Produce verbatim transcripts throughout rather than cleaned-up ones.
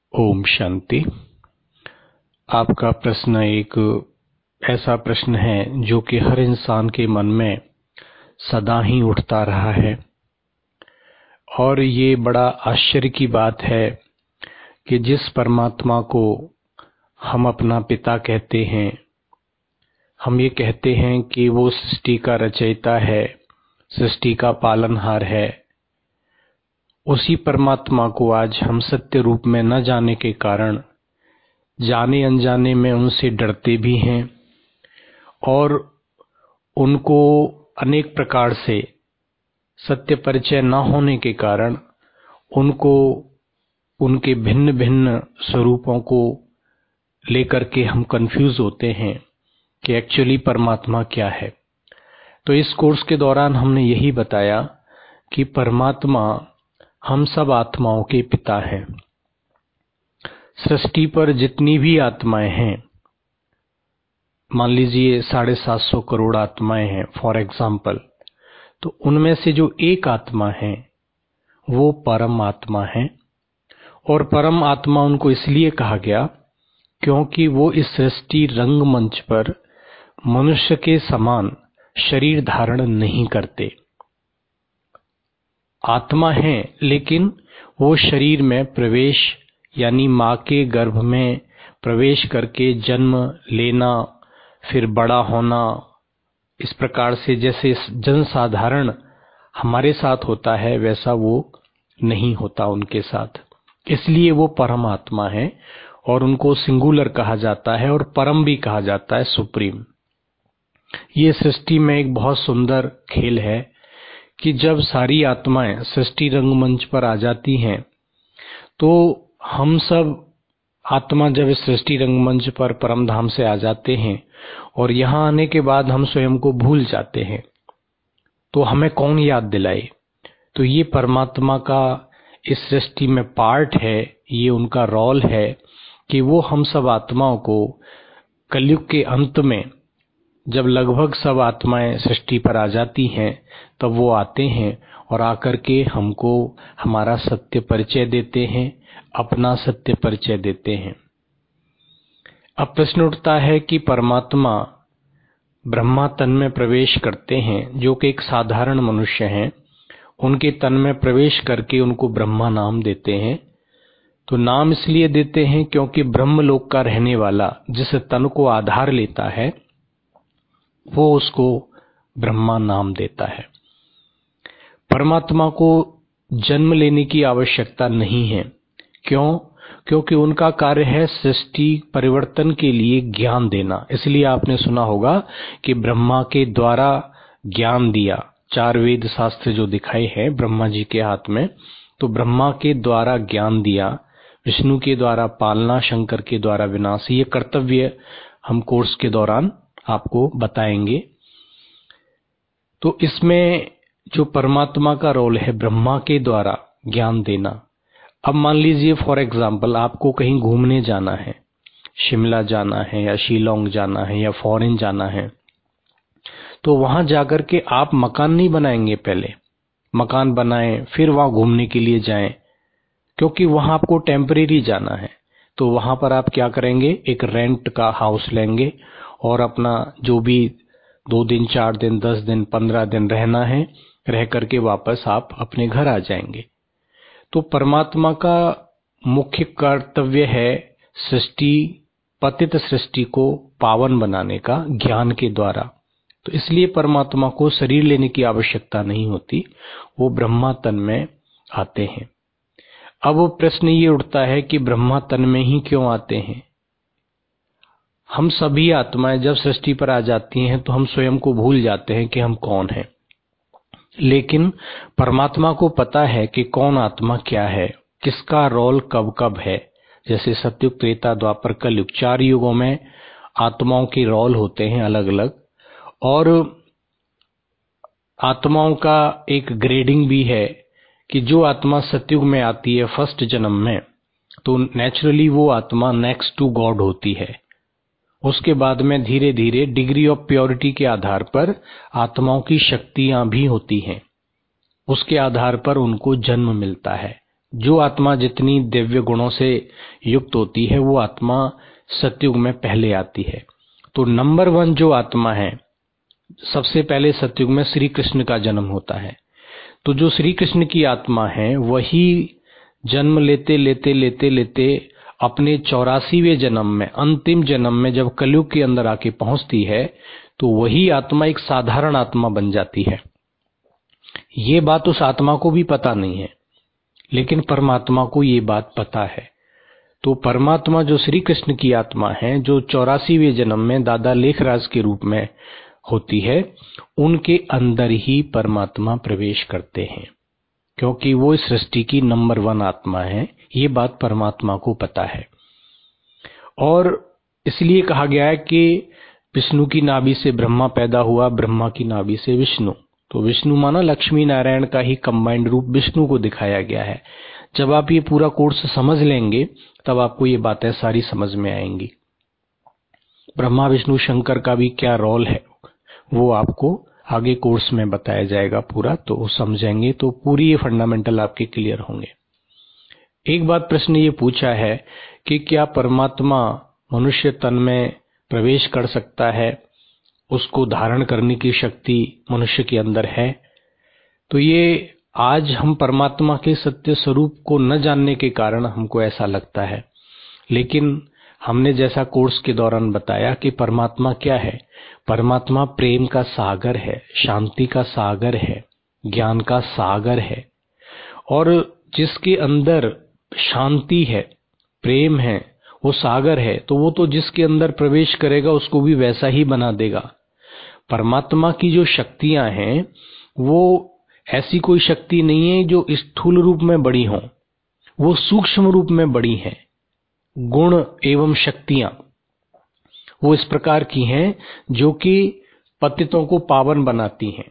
ओम शांति। आपका प्रश्न एक ऐसा प्रश्न है जो कि हर इंसान के मन में सदा ही उठता रहा है और ये बड़ा आश्चर्य की बात है कि जिस परमात्मा को हम अपना पिता कहते हैं, हम ये कहते हैं कि वो सृष्टि का रचयिता है, सृष्टि का पालनहार है, उसी परमात्मा को आज हम सत्य रूप में न जाने के कारण जाने अनजाने में उनसे डरते भी हैं और उनको अनेक प्रकार से सत्य परिचय न होने के कारण उनको उनके भिन्न भिन्न स्वरूपों को लेकर के हम कंफ्यूज होते हैं कि एक्चुअली परमात्मा क्या है। तो इस कोर्स के दौरान हमने यही बताया कि परमात्मा हम सब आत्माओं के पिता हैं। सृष्टि पर जितनी भी आत्माएं हैं, मान लीजिए साढ़े सात सौ करोड़ आत्माएं हैं फॉर एग्जाम्पल, तो उनमें से जो एक आत्मा है वो परम आत्मा है और परम आत्मा उनको इसलिए कहा गया क्योंकि वो इस सृष्टि रंगमंच पर मनुष्य के समान शरीर धारण नहीं करते। आत्मा है लेकिन वो शरीर में प्रवेश यानी माँ के गर्भ में प्रवेश करके जन्म लेना, फिर बड़ा होना, इस प्रकार से जैसे जनसाधारण हमारे साथ होता है वैसा वो नहीं होता उनके साथ। इसलिए वो परम आत्मा है और उनको सिंगुलर कहा जाता है और परम भी कहा जाता है, सुप्रीम। ये सृष्टि में एक बहुत सुंदर खेल है कि जब सारी आत्माएं सृष्टि रंगमंच पर आ जाती हैं तो हम सब आत्मा जब इस सृष्टि रंगमंच पर परम धाम से आ जाते हैं और यहाँ आने के बाद हम स्वयं को भूल जाते हैं, तो हमें कौन याद दिलाए? तो ये परमात्मा का इस सृष्टि में पार्ट है, ये उनका रोल है कि वो हम सब आत्माओं को कलयुग के अंत में जब लगभग सब आत्माएं सृष्टि पर आ जाती हैं तब वो आते हैं और आकर के हमको हमारा सत्य परिचय देते हैं, अपना सत्य परिचय देते हैं। अब प्रश्न उठता है कि परमात्मा ब्रह्मा तन में प्रवेश करते हैं, जो कि एक साधारण मनुष्य हैं, उनके तन में प्रवेश करके उनको ब्रह्मा नाम देते हैं। तो नाम इसलिए देते हैं क्योंकि ब्रह्मलोक का रहने वाला जिस तन को आधार लेता है वो उसको ब्रह्मा नाम देता है। परमात्मा को जन्म लेने की आवश्यकता नहीं है। क्यों? क्योंकि उनका कार्य है सृष्टि परिवर्तन के लिए ज्ञान देना। इसलिए आपने सुना होगा कि ब्रह्मा के द्वारा ज्ञान दिया, चार वेद शास्त्र जो दिखाए हैं ब्रह्मा जी के हाथ में, तो ब्रह्मा के द्वारा ज्ञान दिया, विष्णु के द्वारा पालना, शंकर के द्वारा विनाश। ये कर्तव्य हम कोर्स के दौरान आपको बताएंगे। तो इसमें जो परमात्मा का रोल है ब्रह्मा के द्वारा ज्ञान देना। अब मान लीजिए फॉर एग्जाम्पल आपको कहीं घूमने जाना है, शिमला जाना है या शिलोंग जाना है या फॉरेन जाना है, तो वहां जाकर के आप मकान नहीं बनाएंगे, पहले मकान बनाएं फिर वहां घूमने के लिए जाएं, क्योंकि वहां आपको टेम्परेरी जाना है। तो वहां पर आप क्या करेंगे, एक रेंट का हाउस लेंगे और अपना जो भी दो दिन, चार दिन, दस दिन, पंद्रह दिन रहना है, रह करके वापस आप अपने घर आ जाएंगे। तो परमात्मा का मुख्य कर्तव्य है सृष्टि, पतित सृष्टि को पावन बनाने का ज्ञान के द्वारा। तो इसलिए परमात्मा को शरीर लेने की आवश्यकता नहीं होती, वो ब्रह्मा तन में आते हैं। अब प्रश्न ये उठता है कि ब्रह्मा तन में ही क्यों आते हैं? हम सभी आत्माएं जब सृष्टि पर आ जाती हैं तो हम स्वयं को भूल जाते हैं कि हम कौन हैं, लेकिन परमात्मा को पता है कि कौन आत्मा क्या है, किसका रोल कब कब है। जैसे सतयुग, त्रेता, द्वापर, कलयुग, चार युगों में आत्माओं के रोल होते हैं अलग अलग, और आत्माओं का एक ग्रेडिंग भी है कि जो आत्मा सतयुग में आती है फर्स्ट जन्म में, तो नेचुरली वो आत्मा नेक्स्ट टू गॉड होती है। उसके बाद में धीरे धीरे डिग्री ऑफ प्योरिटी के आधार पर आत्माओं की शक्तियां भी होती हैं, उसके आधार पर उनको जन्म मिलता है। जो आत्मा जितनी दिव्य गुणों से युक्त होती है वो आत्मा सतयुग में पहले आती है। तो नंबर वन जो आत्मा है, सबसे पहले सतयुग में श्री कृष्ण का जन्म होता है। तो जो श्री कृष्ण की आत्मा है वही जन्म लेते लेते लेते लेते अपने चौरासीवें जन्म में, अंतिम जन्म में जब कलयुग के अंदर आके पहुंचती है तो वही आत्मा एक साधारण आत्मा बन जाती है। ये बात उस आत्मा को भी पता नहीं है, लेकिन परमात्मा को ये बात पता है। तो परमात्मा जो श्री कृष्ण की आत्मा है, जो चौरासीवें जन्म में दादा लेखराज के रूप में होती है, उनके अंदर ही परमात्मा प्रवेश करते हैं, क्योंकि वो इस सृष्टि की नंबर वन आत्मा है। ये बात परमात्मा को पता है। और इसलिए कहा गया है कि विष्णु की नाभि से ब्रह्मा पैदा हुआ, ब्रह्मा की नाभि से विष्णु। तो विष्णु माना लक्ष्मी नारायण का ही कंबाइंड रूप विष्णु को दिखाया गया है। जब आप ये पूरा कोर्स समझ लेंगे तब आपको ये बातें सारी समझ में आएंगी। ब्रह्मा विष्णु शंकर का भी क्या रोल है वो आपको आगे कोर्स में बताया जाएगा पूरा, तो समझेंगे तो पूरी ये फंडामेंटल आपके क्लियर होंगे। एक बात प्रश्न ये पूछा है कि क्या परमात्मा मनुष्य तन में प्रवेश कर सकता है, उसको धारण करने की शक्ति मनुष्य के अंदर है? तो ये आज हम परमात्मा के सत्य स्वरूप को न जानने के कारण हमको ऐसा लगता है, लेकिन हमने जैसा कोर्स के दौरान बताया कि परमात्मा क्या है। परमात्मा प्रेम का सागर है, शांति का सागर है, ज्ञान का सागर है। और जिसके अंदर शांति है, प्रेम है, वो सागर है, तो वो तो जिसके अंदर प्रवेश करेगा उसको भी वैसा ही बना देगा। परमात्मा की जो शक्तियां हैं वो ऐसी कोई शक्ति नहीं है जो स्थूल रूप में बड़ी हों, वो सूक्ष्म रूप में बड़ी हैं। गुण एवं शक्तियां वो इस प्रकार की हैं जो कि पतितों को पावन बनाती हैं।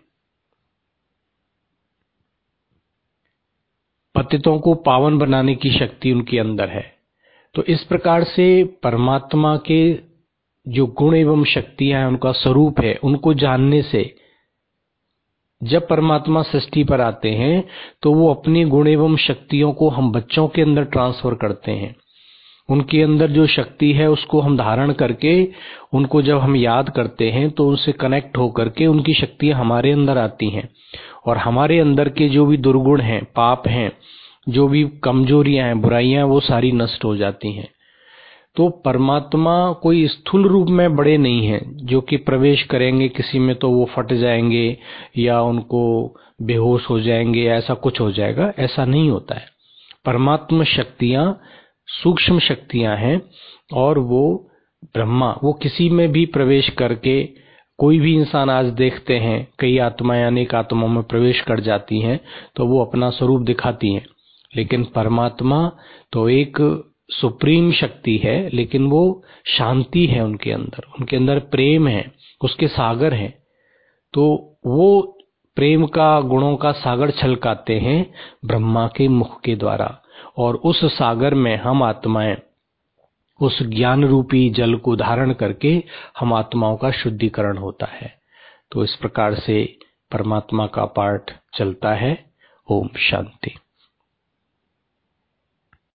पतितों को पावन बनाने की शक्ति उनके अंदर है। तो इस प्रकार से परमात्मा के जो गुण एवं शक्तियां हैं, उनका स्वरूप है, उनको जानने से जब परमात्मा सृष्टि पर आते हैं तो वो अपने गुण एवं शक्तियों को हम बच्चों के अंदर ट्रांसफर करते हैं। उनके अंदर जो शक्ति है उसको हम धारण करके उनको जब हम याद करते हैं तो उनसे कनेक्ट होकर के उनकी शक्तियां हमारे अंदर आती हैं, और हमारे अंदर के जो भी दुर्गुण हैं, पाप हैं, जो भी कमजोरियां हैं, बुराइयां, वो सारी नष्ट हो जाती हैं। तो परमात्मा कोई स्थूल रूप में बड़े नहीं हैं जो कि प्रवेश करेंगे किसी में तो वो फट जाएंगे या उनको बेहोश हो जाएंगे, ऐसा कुछ हो जाएगा, ऐसा नहीं होता है। परमात्मा शक्तियां सूक्ष्म शक्तियां हैं, और वो ब्रह्मा वो किसी में भी प्रवेश करके, कोई भी इंसान आज देखते हैं कई आत्माएं अनेक आत्माओं में प्रवेश कर जाती हैं तो वो अपना स्वरूप दिखाती हैं, लेकिन परमात्मा तो एक सुप्रीम शक्ति है, लेकिन वो शांति है उनके अंदर, उनके अंदर प्रेम है, उसके सागर हैं। तो वो प्रेम का, गुणों का सागर छलकाते हैं ब्रह्मा के मुख के द्वारा, और उस सागर में हम आत्माएं उस ज्ञान रूपी जल को धारण करके हम आत्माओं का शुद्धिकरण होता है। तो इस प्रकार से परमात्मा का पाठ चलता है। ओम शांति।